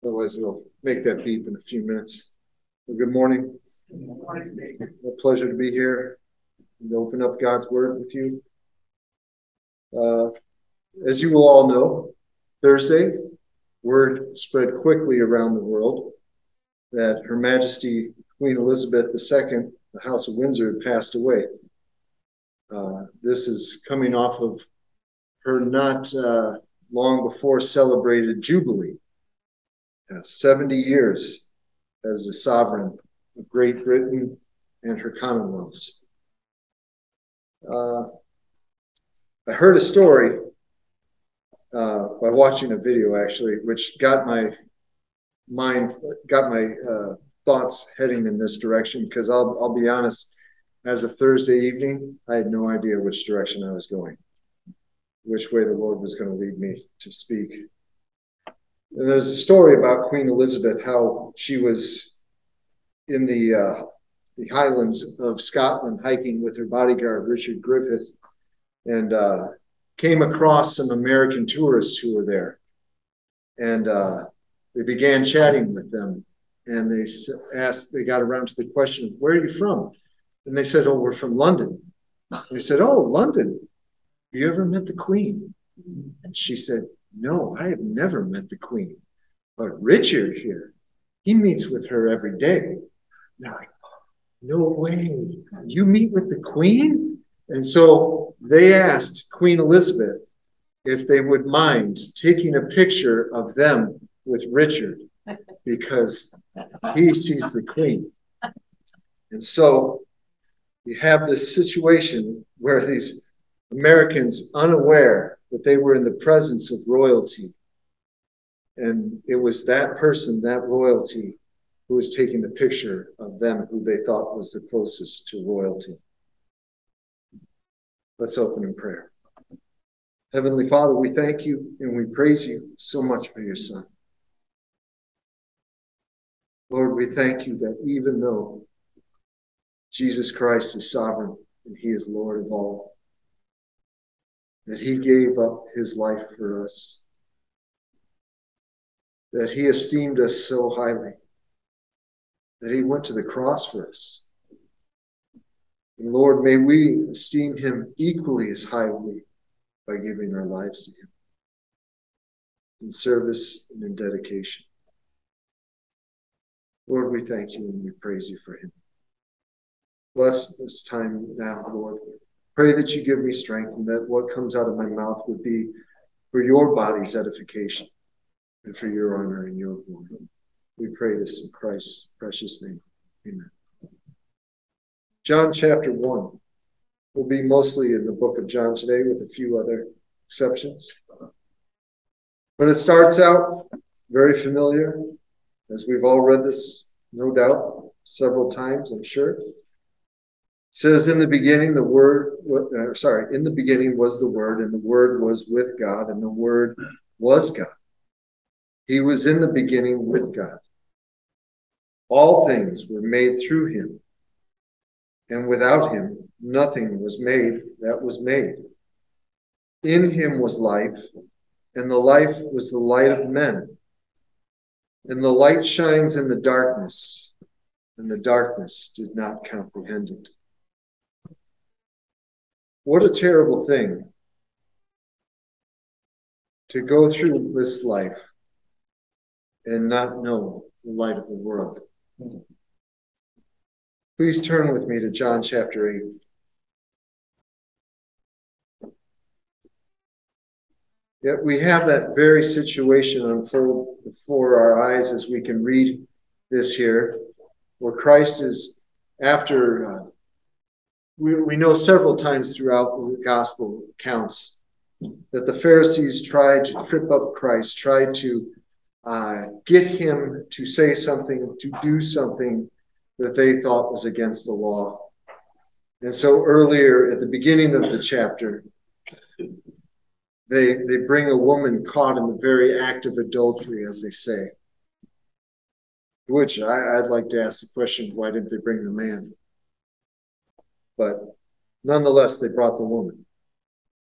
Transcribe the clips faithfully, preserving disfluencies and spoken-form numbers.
Otherwise, we'll make that beep in a few minutes. Well, good morning. A pleasure to be here and open up God's Word with you. Uh, as you will all know, Thursday, word spread quickly around the world that Her Majesty Queen Elizabeth the Second, the House of Windsor, had passed away. Uh, this is coming off of her not uh, long before celebrated Jubilee. Uh, seventy years as the sovereign of Great Britain and her commonwealths. Uh, I heard a story uh, by watching a video, actually, which got my mind, got my uh, thoughts heading in this direction, because I'll, I'll be honest, as of Thursday evening, I had no idea which direction I was going, which way the Lord was going to lead me to speak. And there's a story about Queen Elizabeth, how she was in the uh, the Highlands of Scotland hiking with her bodyguard, Richard Griffith, and uh, came across some American tourists who were there. And uh, they began chatting with them. And they asked, they got around to the question of, where are you from? And they said, oh, we're from London. And they said, oh, London. Have you ever met the Queen? And she said, no, I have never met the Queen. But Richard here, he meets with her every day. They're like, no way, you meet with the Queen? And so they asked Queen Elizabeth if they would mind taking a picture of them with Richard, because he sees the Queen. And so you have this situation where these Americans, unaware that they were in the presence of royalty, and it was that person, that royalty, who was taking the picture of them who they thought was the closest to royalty. Let's open in prayer. Heavenly Father, we thank you and we praise you so much for your Son. Lord, we thank you that even though Jesus Christ is sovereign and he is Lord of all, that he gave up his life for us, that he esteemed us so highly, that he went to the cross for us. And Lord, may we esteem him equally as highly by giving our lives to him in service and in dedication. Lord, we thank you and we praise you for him. Bless this time now, Lord. Pray that you give me strength and that what comes out of my mouth would be for your body's edification and for your honor and your glory. We pray this in Christ's precious name. Amen. John chapter one. We'll be mostly in the book of John today with a few other exceptions. But it starts out very familiar, as we've all read this, no doubt, several times, I'm sure. It says, in the beginning, the word, uh, sorry, in the beginning was the Word, and the Word was with God, and the Word was God. He was in the beginning with God. All things were made through him, and without him nothing was made that was made. In him was life, and the life was the light of men. And the light shines in the darkness, and the darkness did not comprehend it. What a terrible thing to go through this life and not know the light of the world. Please turn with me to John chapter eight. Yet we have that very situation unfold before our eyes as we can read this here, where Christ is after, uh, we, we know several times throughout the gospel accounts that the Pharisees tried to trip up Christ, tried to uh, get him to say something, to do something that they thought was against the law. And so earlier at the beginning of the chapter, they, they bring a woman caught in the very act of adultery, as they say. Which I, I'd like to ask the question, why didn't they bring the man? But nonetheless, they brought the woman.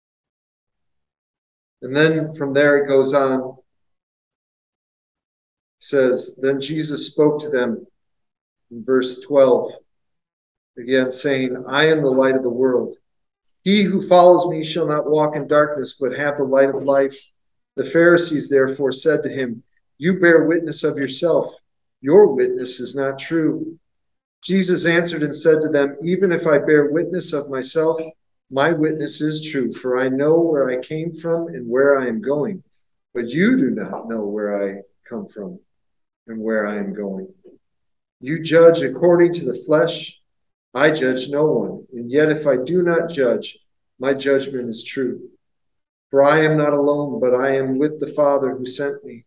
And then from there it goes on says, Then Jesus spoke to them in verse twelve, again saying, I am the light of the world. He who follows me shall not walk in darkness, but have the light of life. The Pharisees therefore said to him, You bear witness of yourself. Your witness is not true. Jesus answered and said to them, Even if I bear witness of myself, my witness is true, for I know where I came from and where I am going. But you do not know where I come from and where I am going. You judge according to the flesh. I judge no one, and yet if I do not judge, my judgment is true. For I am not alone, but I am with the Father who sent me.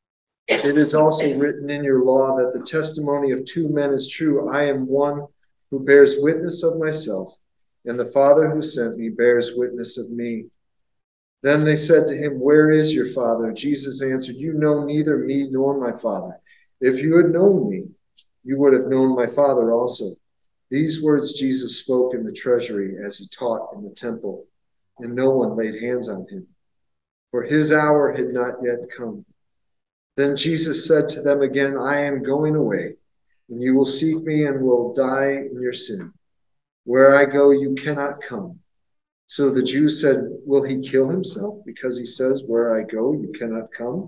It is also written in your law that the testimony of two men is true. I am one who bears witness of myself, and the Father who sent me bears witness of me. Then they said to him, Where is your Father? Jesus answered, You know neither me nor my Father. If you had known me, you would have known my Father also. These words Jesus spoke in the treasury as he taught in the temple, and no one laid hands on him, for his hour had not yet come. Then Jesus said to them again, I am going away, and you will seek me and will die in your sin. Where I go, you cannot come. So the Jews said, Will he kill himself because he says, Where I go, you cannot come?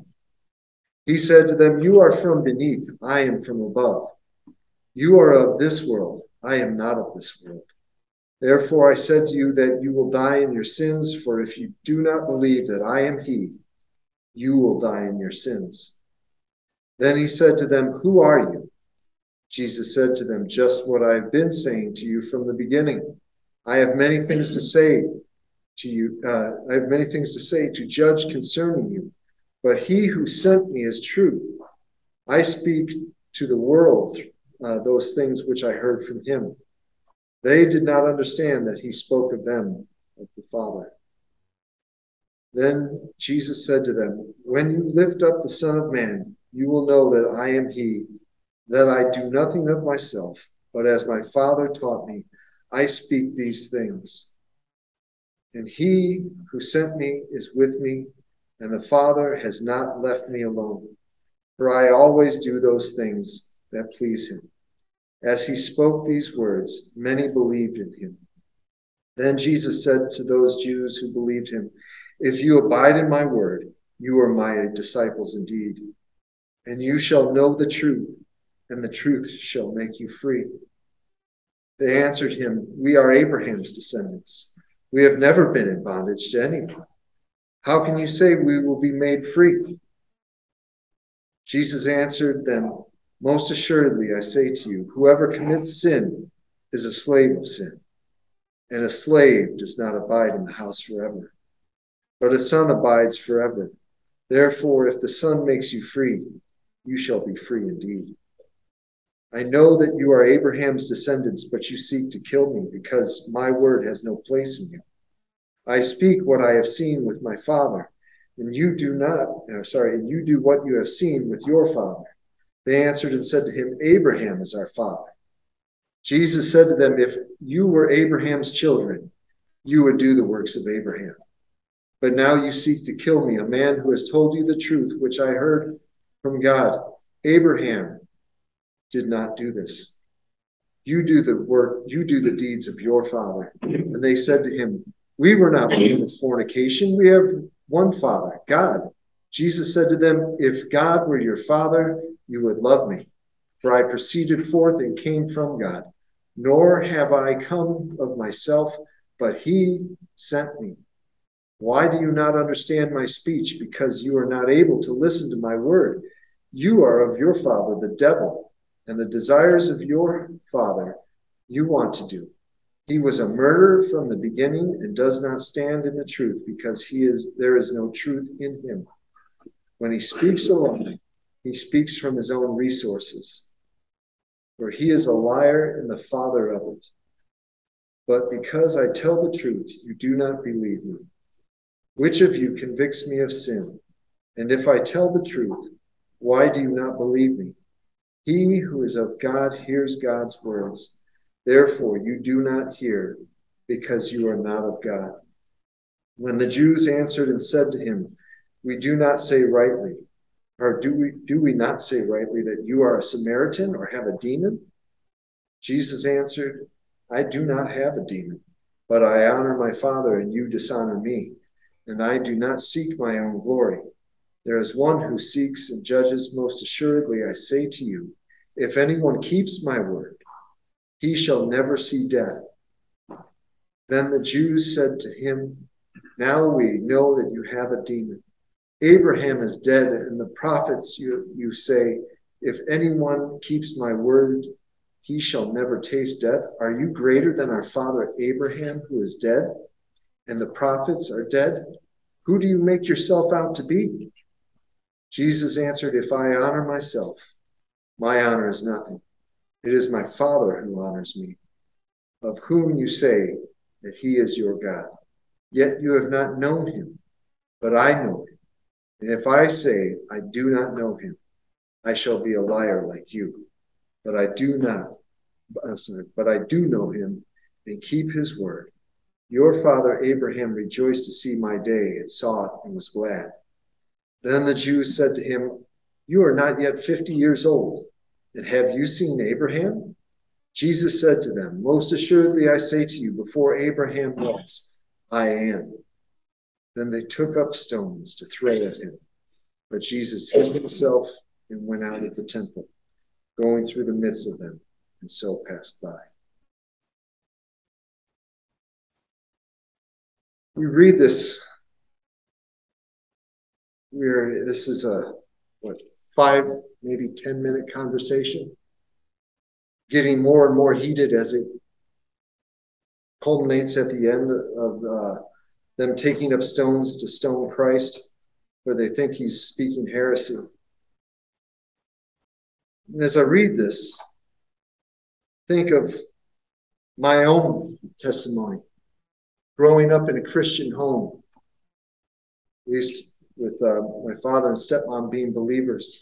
He said to them, You are from beneath, I am from above. You are of this world, I am not of this world. Therefore I said to you that you will die in your sins, for if you do not believe that I am he, you will die in your sins. Then he said to them, Who are you? Jesus said to them, Just what I have been saying to you from the beginning. I have many things to say to you. Uh, I have many things to say to judge concerning you, but he who sent me is true. I speak to the world uh, those things which I heard from him. They did not understand that he spoke of them, of the Father. Then Jesus said to them, When you lift up the Son of Man, you will know that I am he, that I do nothing of myself, but as my Father taught me, I speak these things. And he who sent me is with me, and the Father has not left me alone, for I always do those things that please him. As he spoke these words, many believed in him. Then Jesus said to those Jews who believed him, If you abide in my word, you are my disciples indeed, and you shall know the truth, and the truth shall make you free. They answered him, We are Abraham's descendants. We have never been in bondage to anyone. How can you say we will be made free? Jesus answered them, Most assuredly, I say to you, whoever commits sin is a slave of sin, and a slave does not abide in the house forever, but a son abides forever. Therefore, if the Son makes you free, you shall be free indeed. I know that you are Abraham's descendants, but you seek to kill me because my word has no place in you. I speak what I have seen with my father, and you do not, no, sorry, and you do what you have seen with your father. They answered and said to him, Abraham is our father. Jesus said to them, If you were Abraham's children, you would do the works of Abraham. But now you seek to kill me, a man who has told you the truth, which I heard from God. Abraham did not do this. You do the work, you do the deeds of your father. And they said to him, We were not born of fornication. We have one Father, God. Jesus said to them, If God were your Father, you would love me, for I proceeded forth and came from God. Nor have I come of myself, but he sent me. Why do you not understand my speech? Because you are not able to listen to my word. You are of your father, the devil, and the desires of your father you want to do. He was a murderer from the beginning and does not stand in the truth, because he is there is no truth in him. When he speaks alone, he speaks from his own resources, for he is a liar and the father of it. But because I tell the truth, you do not believe me. Which of you convicts me of sin? And if I tell the truth, why do you not believe me? He who is of God hears God's words. Therefore you do not hear, because you are not of God. When the Jews answered and said to him, We do not say rightly, Or do we, do we not say rightly that you are a Samaritan or have a demon? Jesus answered, I do not have a demon, but I honor my Father, and you dishonor me, and I do not seek my own glory. There is one who seeks and judges. Most assuredly, I say to you, if anyone keeps my word, he shall never see death. Then the Jews said to him, now we know that you have a demon. Abraham is dead, and the prophets, you, you say, if anyone keeps my word, he shall never taste death. Are you greater than our father Abraham, who is dead, and the prophets are dead? Who do you make yourself out to be? Jesus answered, if I honor myself, my honor is nothing. It is my Father who honors me, of whom you say that he is your God. Yet you have not known him, but I know him. And if I say I do not know him, I shall be a liar like you. But I do not, I'm sorry, but I do know him and keep his word. Your father Abraham rejoiced to see my day and saw it and was glad. Then the Jews said to him, you are not yet fifty years old, and have you seen Abraham? Jesus said to them, most assuredly I say to you, before Abraham was, I am. Then they took up stones to throw at him. But Jesus hid himself and went out of the temple, going through the midst of them, and so passed by. We read this. We're, this is a, what, five, maybe ten minute conversation, getting more and more heated as it culminates at the end of uh, them taking up stones to stone Christ, where they think he's speaking heresy. And as I read this, think of my own testimony. Growing up in a Christian home, at least with uh, my father and stepmom being believers.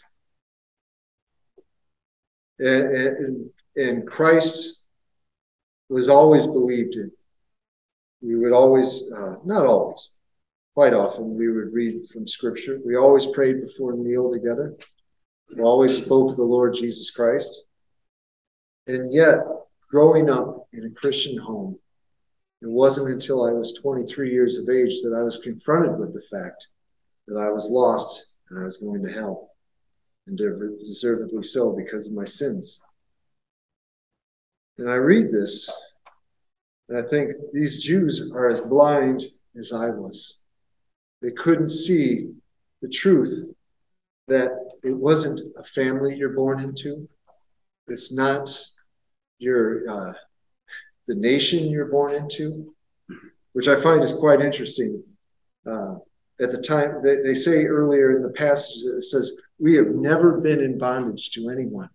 And, and, and Christ was always believed in. We would always, uh, not always, quite often, we would read from Scripture. We always prayed before a meal together. We always spoke of the Lord Jesus Christ. And yet, growing up in a Christian home, it wasn't until I was twenty-three years of age that I was confronted with the fact that I was lost and I was going to hell, and deservedly so because of my sins. And I read this, and I think these Jews are as blind as I was. They couldn't see the truth that it wasn't a family you're born into. It's not your uh, the nation you're born into, which I find is quite interesting. Uh, at the time, they, they say earlier in the passage, it says, we have never been in bondage to anyone.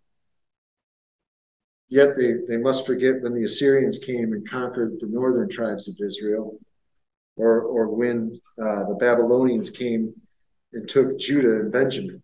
Yet they, they must forget when the Assyrians came and conquered the northern tribes of Israel, or, or when uh, the Babylonians came and took Judah and Benjamin,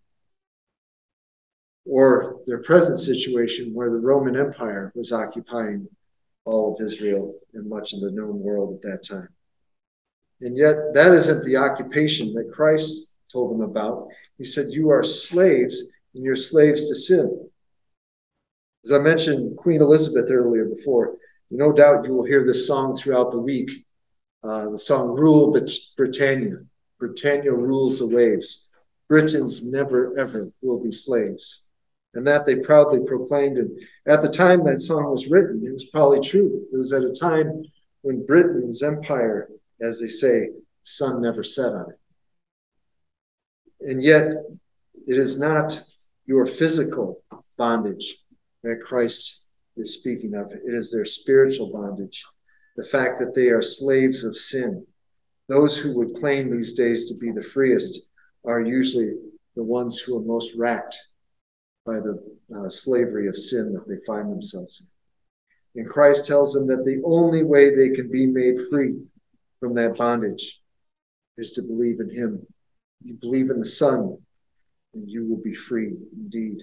or their present situation where the Roman Empire was occupying all of Israel and much of the known world at that time. And yet that isn't the occupation that Christ told them about. He said, you are slaves and you're slaves to sin. As I mentioned Queen Elizabeth earlier before, no doubt you will hear this song throughout the week. Uh, the song Rule Britannia. Britannia rules the waves. Britons never, ever will be slaves. And that they proudly proclaimed. And at the time that song was written, it was probably true. It was at a time when Britain's empire, as they say, the sun never set on it. And yet, it is not your physical bondage that Christ is speaking of. It is their spiritual bondage, the fact that they are slaves of sin. Those who would claim these days to be the freest are usually the ones who are most racked by the uh, slavery of sin that they find themselves in. And Christ tells them that the only way they can be made free from that bondage is to believe in him. You believe in the Son, and you will be free indeed.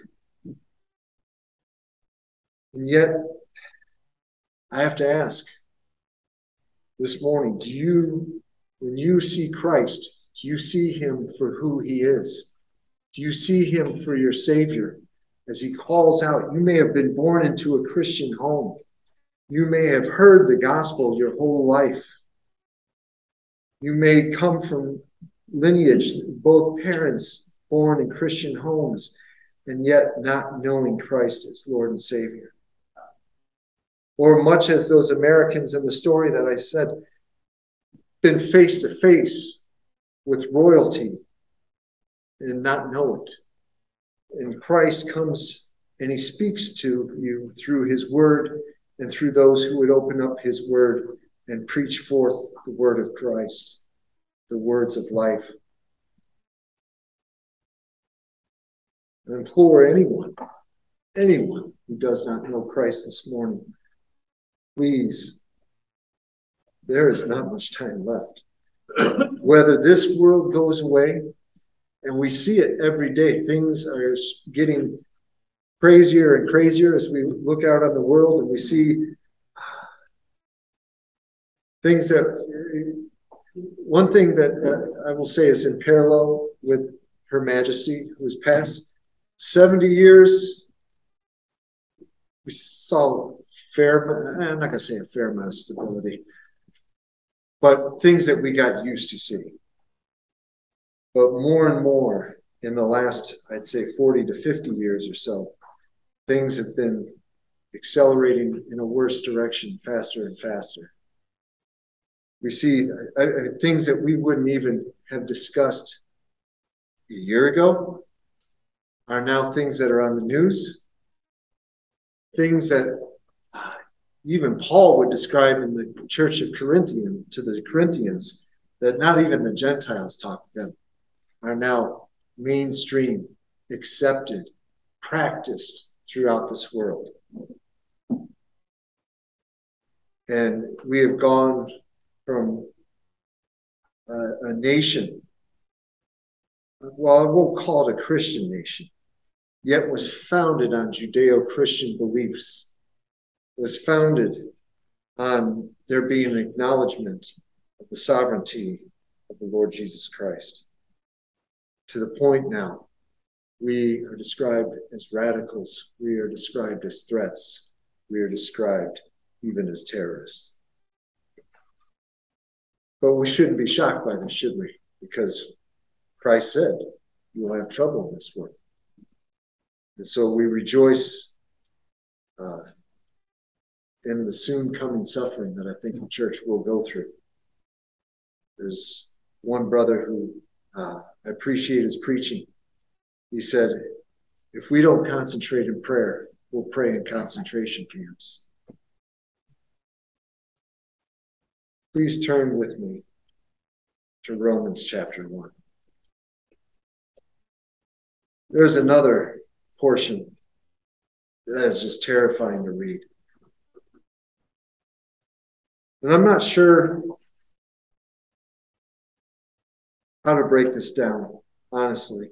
And yet, I have to ask this morning, do you, when you see Christ, do you see him for who he is? Do you see him for your Savior as he calls out? You may have been born into a Christian home. You may have heard the gospel your whole life. You may come from lineage, both parents born in Christian homes, and yet not knowing Christ as Lord and Savior. Or much as those Americans in the story that I said, been face to face with royalty and not know it. And Christ comes and he speaks to you through his word and through those who would open up his word and preach forth the word of Christ, the words of life. I implore anyone, anyone who does not know Christ this morning, please, there is not much time left. Whether this world goes away, and we see it every day, things are getting crazier and crazier as we look out on the world and we see things that, one thing that uh, I will say is in parallel with Her Majesty, who has passed seventy years, we saw a fair, I'm not going to say a fair amount of stability, but things that we got used to seeing. But more and more in the last, I'd say forty to fifty years or so, things have been accelerating in a worse direction, faster and faster. We see uh, things that we wouldn't even have discussed a year ago are now things that are on the news, things that uh, even Paul would describe in the church of Corinthian to the Corinthians, that not even the Gentiles talk to them, are now mainstream, accepted, practiced throughout this world. And we have gone from uh, a nation, well, I won't call it a Christian nation, yet was founded on Judeo-Christian beliefs, was founded on there being an acknowledgement of the sovereignty of the Lord Jesus Christ. To the point now, we are described as radicals, we are described as threats, we are described even as terrorists. But we shouldn't be shocked by this, should we? Because Christ said, you will have trouble in this world. And so we rejoice uh, in the soon coming suffering that I think the church will go through. There's one brother who uh, I appreciate his preaching. He said, if we don't concentrate in prayer, we'll pray in concentration camps. Please turn with me to Romans chapter one. There's another portion that is just terrifying to read. And I'm not sure how to break this down, honestly,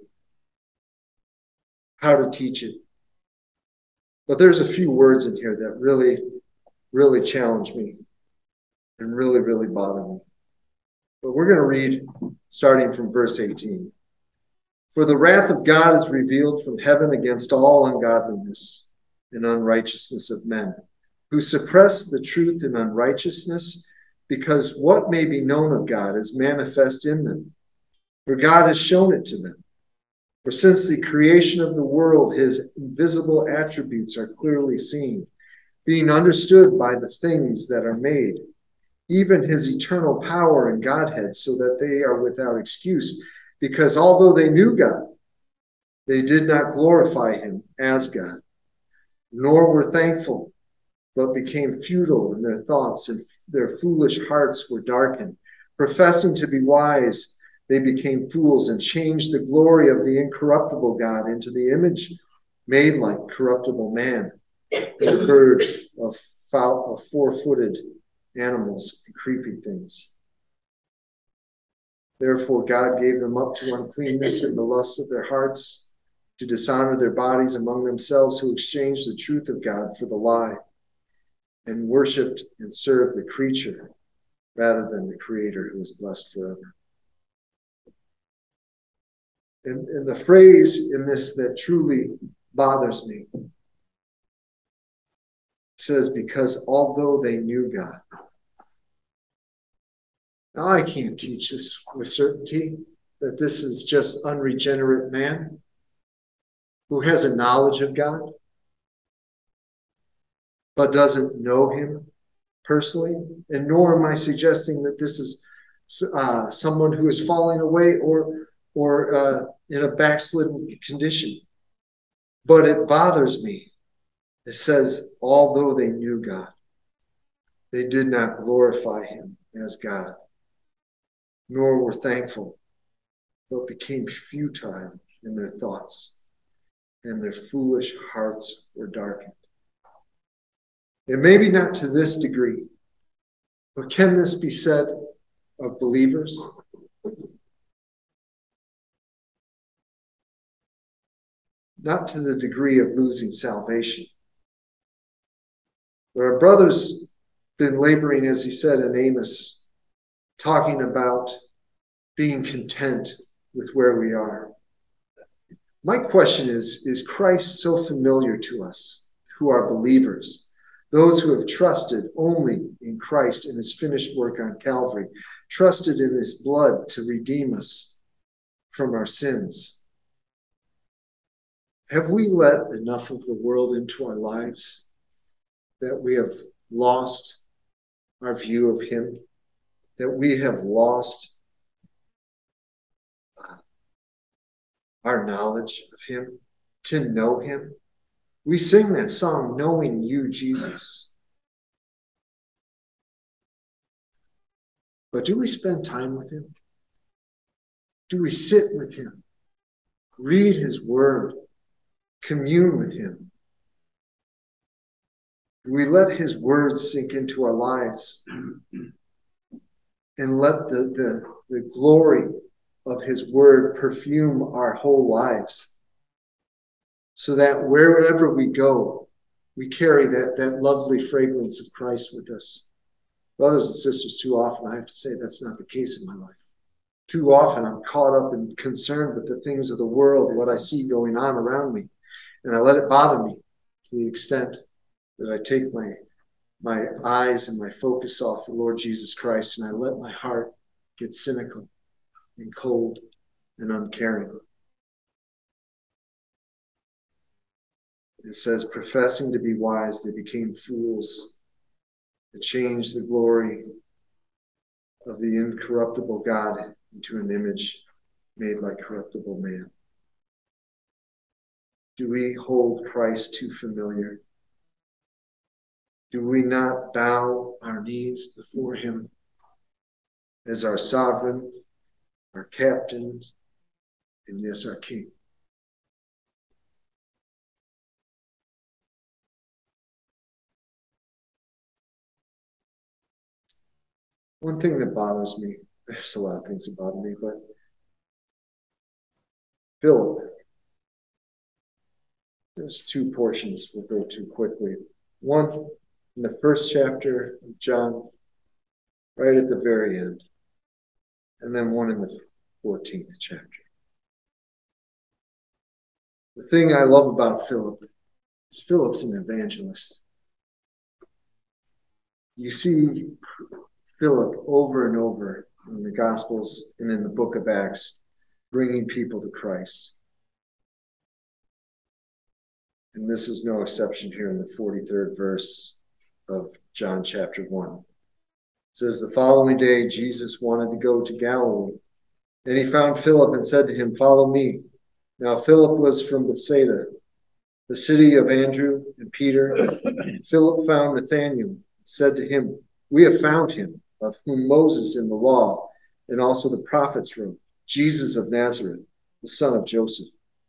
how to teach it. But there's a few words in here that really, really challenge me and really, really bother me. But we're going to read starting from verse eighteen. For the wrath of God is revealed from heaven against all ungodliness and unrighteousness of men, who suppress the truth in unrighteousness, because what may be known of God is manifest in them, for God has shown it to them. For since the creation of the world, his invisible attributes are clearly seen, being understood by the things that are made, even his eternal power and Godhead, so that they are without excuse. Because although they knew God, they did not glorify him as God, nor were thankful, but became futile in their thoughts, and their foolish hearts were darkened. Professing to be wise, they became fools and changed the glory of the incorruptible God into the image made like corruptible man, and birds of, foul, of four-footed animals and creepy things. Therefore, God gave them up to uncleanness in the lusts of their hearts, to dishonor their bodies among themselves, who exchanged the truth of God for the lie, and worshipped and served the creature rather than the Creator, who is blessed forever. And, and the phrase in this that truly bothers me says, because although they knew God. Now, I can't teach this with certainty, that this is just unregenerate man who has a knowledge of God, but doesn't know him personally. And nor am I suggesting that this is uh, someone who is falling away or, or uh, in a backslidden condition. But it bothers me. It says, although they knew God, they did not glorify him as God, nor were thankful, but became futile in their thoughts, and their foolish hearts were darkened. And maybe not to this degree, but can this be said of believers? Not to the degree of losing salvation. But our brother's been laboring, as he said in Amos, talking about being content with where we are. My question is, is Christ so familiar to us who are believers, those who have trusted only in Christ and his finished work on Calvary, trusted in his blood to redeem us from our sins? Have we let enough of the world into our lives that we have lost our view of him, that we have lost our knowledge of him, to know him? We sing that song, knowing you, Jesus. But do we spend time with him? Do we sit with him, read his word, commune with him? Do we let his words sink into our lives and let the, the, the glory of his word perfume our whole lives, so that wherever we go, we carry that, that lovely fragrance of Christ with us? Brothers and sisters, too often I have to say that's not the case in my life. Too often I'm caught up and concerned with the things of the world, what I see going on around me, and I let it bother me to the extent that I take my, my eyes and my focus off the Lord Jesus Christ, and I let my heart get cynical and cold and uncaring. It says, professing to be wise, they became fools to change the glory of the incorruptible God into an image made like corruptible man. Do we hold Christ too familiar? Do we not bow our knees before him as our sovereign, our captain, and yes, our king? One thing that bothers me, there's a lot of things that bother me, but Philip, there's two portions we'll go to quickly. One in the first chapter of John, right at the very end, and then one in the fourteenth chapter. The thing I love about Philip is Philip's an evangelist. You see Philip over and over in the Gospels and in the book of Acts, bringing people to Christ. And this is no exception here in the forty-third verse of John chapter one. It says, the following day, Jesus wanted to go to Galilee, and he found Philip and said to him, follow me. Now Philip was from Bethsaida, the city of Andrew and Peter. Philip found Nathanael and said to him, we have found him, of whom Moses in the law and also the prophets wrote, Jesus of Nazareth, the son of Joseph.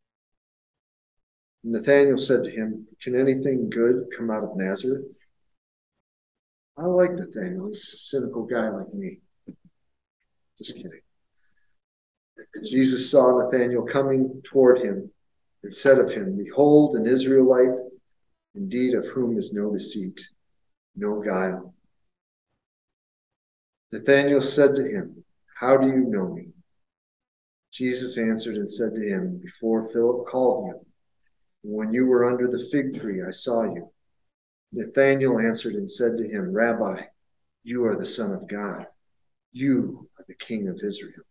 And Nathanael said to him, can anything good come out of Nazareth? I like Nathanael. He's a cynical guy like me. Just kidding. Jesus saw Nathanael coming toward him and said of him, behold, an Israelite, indeed of whom is no deceit, no guile. Nathanael said to him, how do you know me? Jesus answered and said to him, Before Philip called you, when you were under the fig tree, I saw you. Nathanael answered and said to him, Rabbi, you are the Son of God. You are the King of Israel.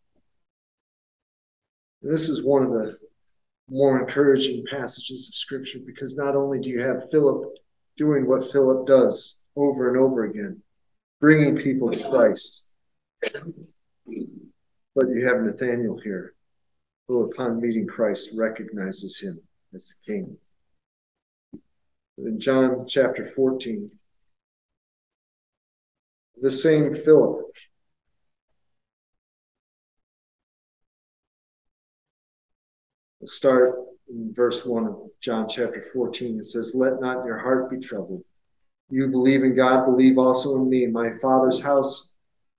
This is one of the more encouraging passages of Scripture, because not only do you have Philip doing what Philip does over and over again, bringing people to Christ, but you have Nathanael here, who upon meeting Christ recognizes him as the King. In John chapter fourteen, the same Philip we'll start in verse one of John chapter fourteen. It says, Let not your heart be troubled. You believe in God, believe also in me. My Father's house,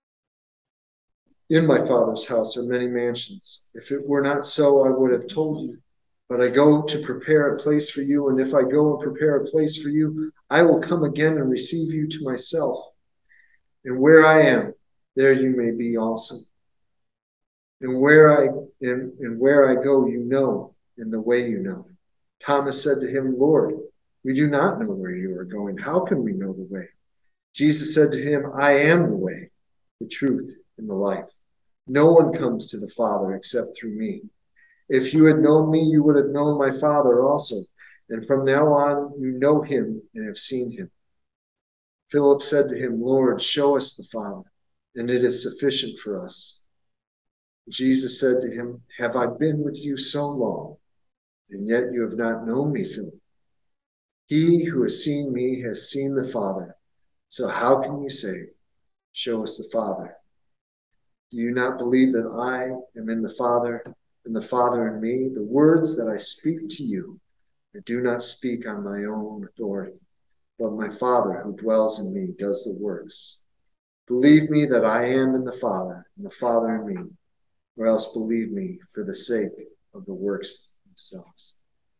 in my Father's house are many mansions. If it were not so, I would have told you. But I go to prepare a place for you, and if I go and prepare a place for you, I will come again and receive you to myself. And where I am, there you may be also. And where I and, and where I go, you know, and the way you know. Thomas said to him, Lord, we do not know where you are going. How can we know the way? Jesus said to him, I am the way, the truth, and the life. No one comes to the Father except through me. If you had known me, you would have known my Father also. And from now on, you know him and have seen him. Philip said to him, Lord, show us the Father, and it is sufficient for us. Jesus said to him, Have I been with you so long, and yet you have not known me, Philip? He who has seen me has seen the Father. So how can you say, Show us the Father? Do you not believe that I am in the Father, and the Father in me? The words that I speak to you, I do not speak on my own authority, but my Father who dwells in me does the works. Believe me that I am in the Father, and the Father in me, or else believe me for the sake of the works themselves.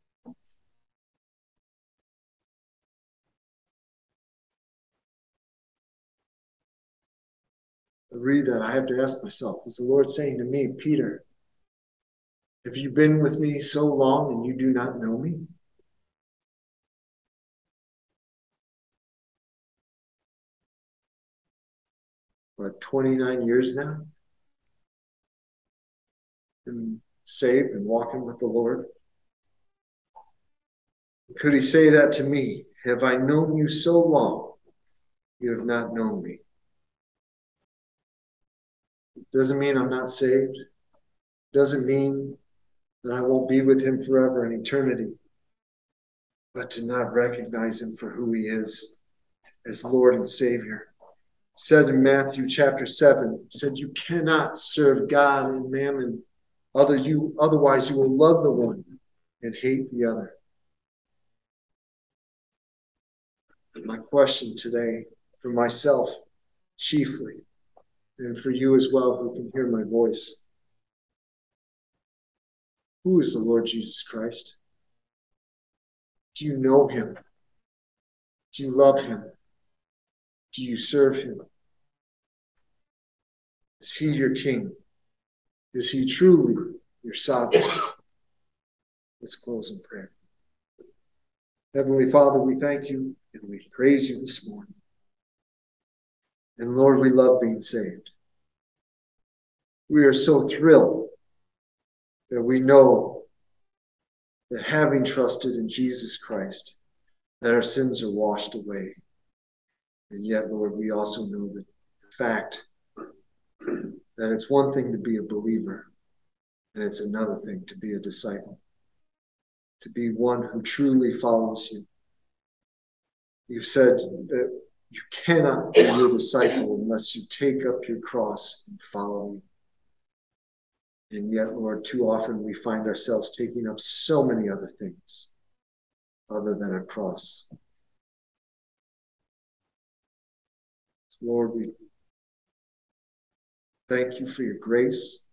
I read that, I have to ask myself, is the Lord saying to me, Peter, have you been with me so long and you do not know me? What, twenty-nine years now? And saved and walking with the Lord? Could he say that to me? Have I known you so long, you have not known me? It doesn't mean I'm not saved. It doesn't mean that I won't be with him forever in eternity. But to not recognize him for who he is as Lord and Savior. Said in Matthew chapter seven, said you cannot serve God and mammon. Other you, otherwise you will love the one and hate the other. My question today for myself chiefly, and for you as well who can hear my voice. Who is the Lord Jesus Christ? Do you know him? Do you love him? Do you serve him? Is he your king? Is he truly your sovereign? Let's close in prayer. Heavenly Father, we thank you and we praise you this morning. And Lord, we love being saved. We are so thrilled that we know that having trusted in Jesus Christ, that our sins are washed away. And yet, Lord, we also know the fact that it's one thing to be a believer, and it's another thing to be a disciple, to be one who truly follows you. You've said that you cannot be your disciple unless you take up your cross and follow me. And yet, Lord, too often we find ourselves taking up so many other things other than our cross. Lord, we thank you for your grace.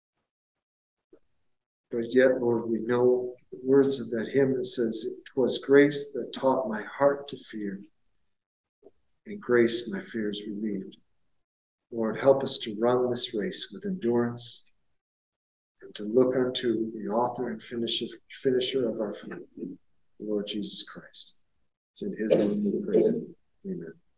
But yet, Lord, we know the words of that hymn that says, "It was grace that taught my heart to fear, and grace my fears relieved." Lord, help us to run this race with endurance, and to look unto the author and finisher, finisher of our faith, the Lord Jesus Christ. It's in his name we pray. Amen.